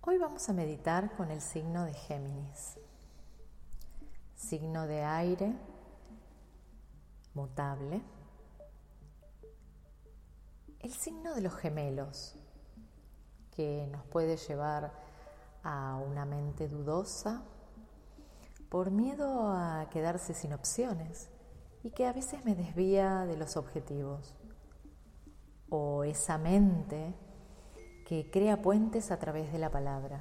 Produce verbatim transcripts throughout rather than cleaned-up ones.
Hoy vamos a meditar con el signo de Géminis, signo de aire, mutable, el signo de los gemelos, que nos puede llevar a una mente dudosa por miedo a quedarse sin opciones y que a veces me desvía de los objetivos, o esa mente que crea puentes a través de la palabra.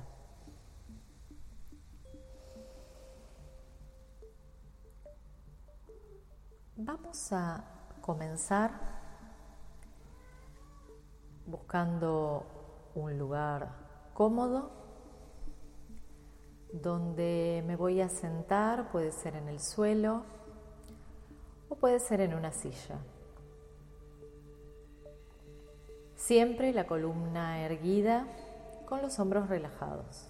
Vamos a comenzar buscando un lugar cómodo donde me voy a sentar, puede ser en el suelo o puede ser en una silla. Siempre la columna erguida con los hombros relajados.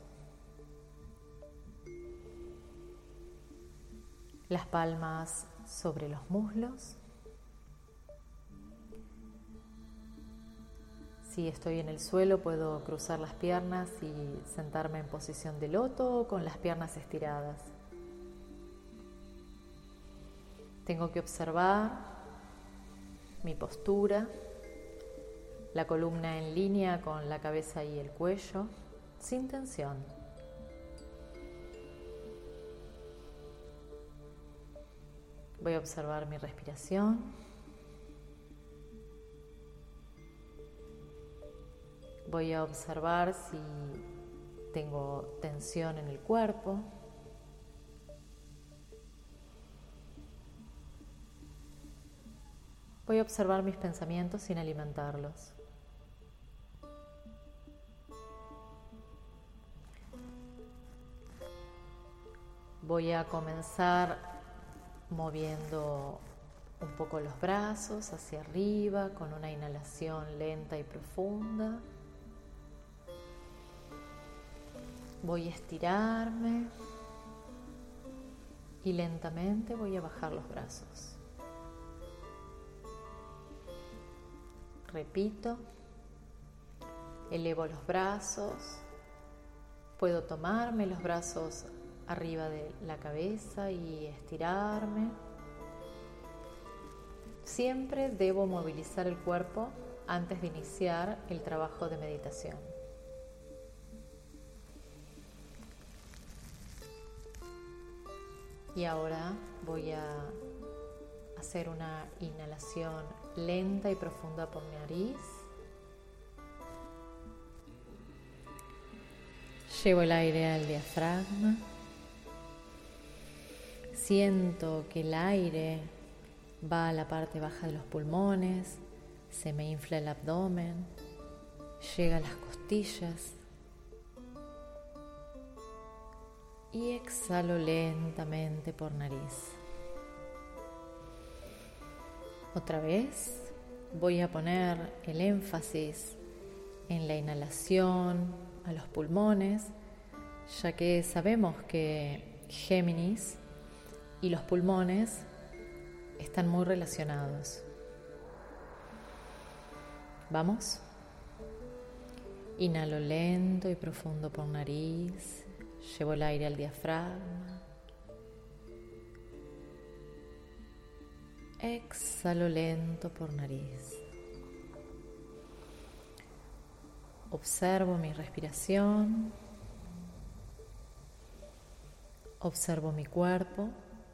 Las palmas sobre los muslos. Si estoy en el suelo puedo cruzar las piernas y sentarme en posición de loto con las piernas estiradas. Tengo que observar mi postura, la columna en línea con la cabeza y el cuello, sin tensión. Voy a observar mi respiración. Voy a observar si tengo tensión en el cuerpo. Voy a observar mis pensamientos sin alimentarlos. Voy a comenzar moviendo un poco los brazos hacia arriba con una inhalación lenta y profunda. Voy a estirarme y lentamente voy a bajar los brazos. Repito, elevo los brazos, puedo tomarme los brazos arriba de la cabeza y estirarme. Siempre debo movilizar el cuerpo antes de iniciar el trabajo de meditación. Y ahora voy a hacer una inhalación lenta y profunda por nariz. Llevo el aire al diafragma. Siento que el aire va a la parte baja de los pulmones, se me infla el abdomen, llega a las costillas y exhalo lentamente por nariz. Otra vez voy a poner el énfasis en la inhalación a los pulmones, ya que sabemos que Géminis y los pulmones están muy relacionados. ¿Vamos? Inhalo lento y profundo por nariz. Llevo el aire al diafragma. Exhalo lento por nariz. Observo mi respiración. Observo mi cuerpo.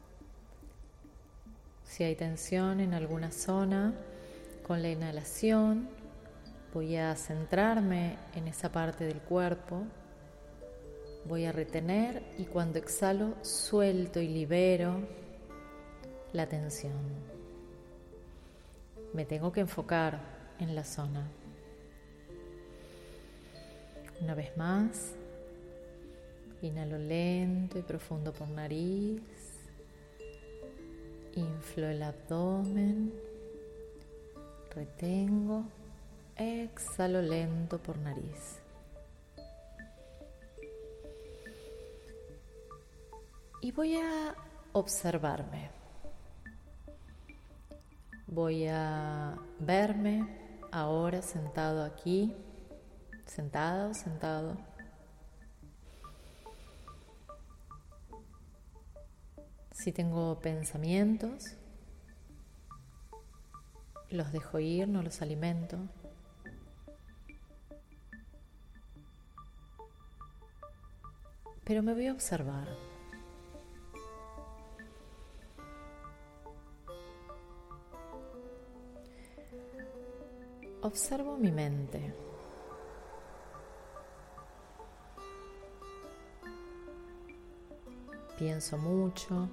Si hay tensión en alguna zona, con la inhalación voy a centrarme en esa parte del cuerpo. Voy a retener y cuando exhalo suelto y libero la tensión. Me tengo que enfocar en la zona. Una vez más, inhalo lento y profundo por nariz. Inflo el abdomen, retengo, exhalo lento por nariz. Y voy a observarme. Voy a verme ahora sentado aquí, sentada o sentado, Si tengo pensamientos, los dejo ir, no los alimento. Pero me voy a observar. Observo mi mente. Pienso mucho.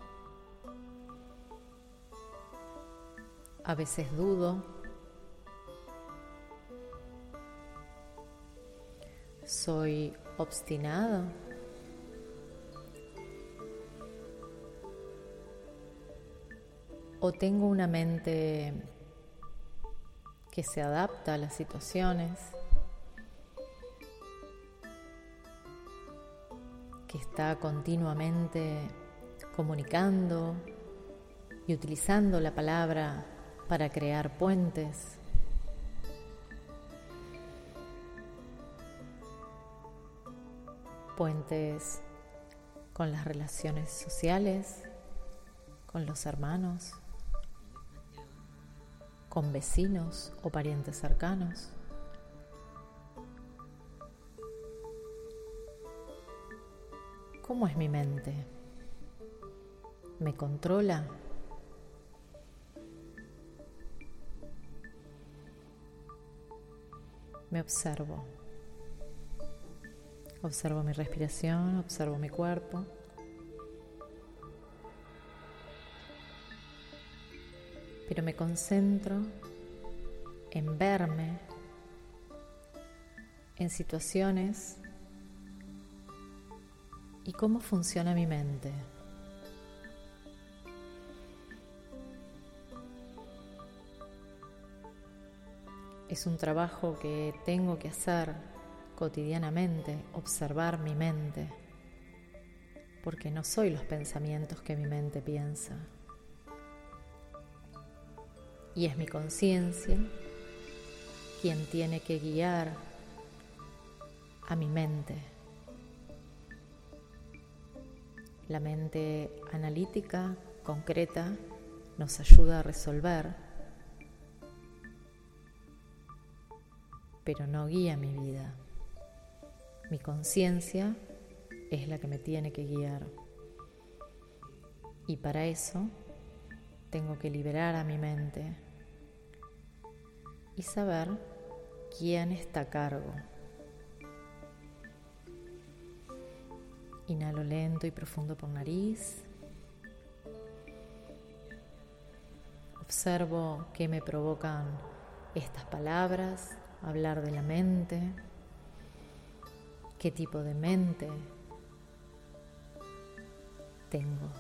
A veces dudo. Soy obstinado. O tengo una mente que se adapta a las situaciones, que está continuamente comunicando y utilizando la palabra para crear puentes. Puentes con las relaciones sociales, con los hermanos, con vecinos o parientes cercanos. ¿Cómo es mi mente? ¿Me controla? Me observo. Observo mi respiración, observo mi cuerpo. Pero me concentro en verme en situaciones y cómo funciona mi mente. Es un trabajo que tengo que hacer cotidianamente, observar mi mente, porque no soy los pensamientos que mi mente piensa. Y es mi conciencia quien tiene que guiar a mi mente. La mente analítica, concreta, nos ayuda a resolver, pero no guía mi vida. Mi conciencia es la que me tiene que guiar. Y para eso tengo que liberar a mi mente y saber quién está a cargo. Inhalo lento y profundo por nariz. Observo qué me provocan estas palabras, hablar de la mente, qué tipo de mente tengo.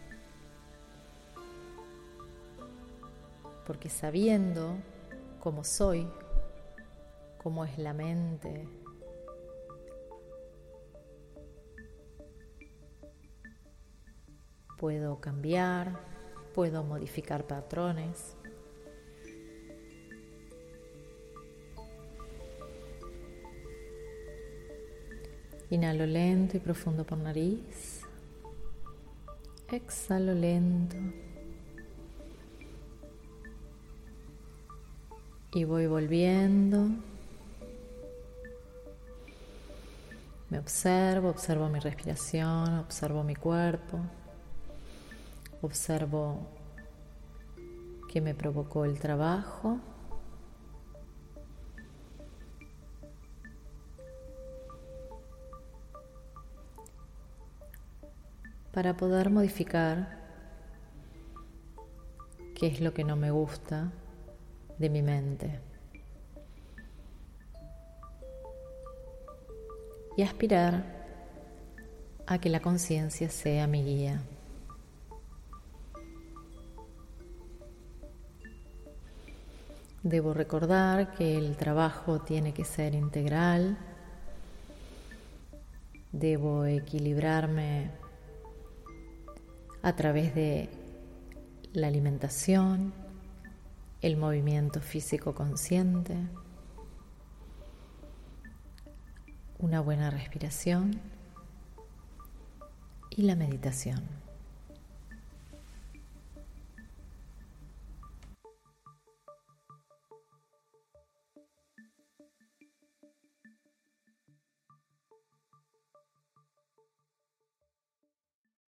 Porque sabiendo cómo soy, cómo es la mente, puedo cambiar, puedo modificar patrones. Inhalo lento y profundo por nariz. Exhalo lento. Y voy volviendo. Me observo, observo mi respiración, observo mi cuerpo. Observo qué me provocó el trabajo. Para poder modificar qué es lo que no me gusta de mi mente. Y aspirar a que la conciencia sea mi guía. Debo recordar que el trabajo tiene que ser integral. Debo equilibrarme a través de la alimentación, el movimiento físico consciente, una buena respiración y la meditación.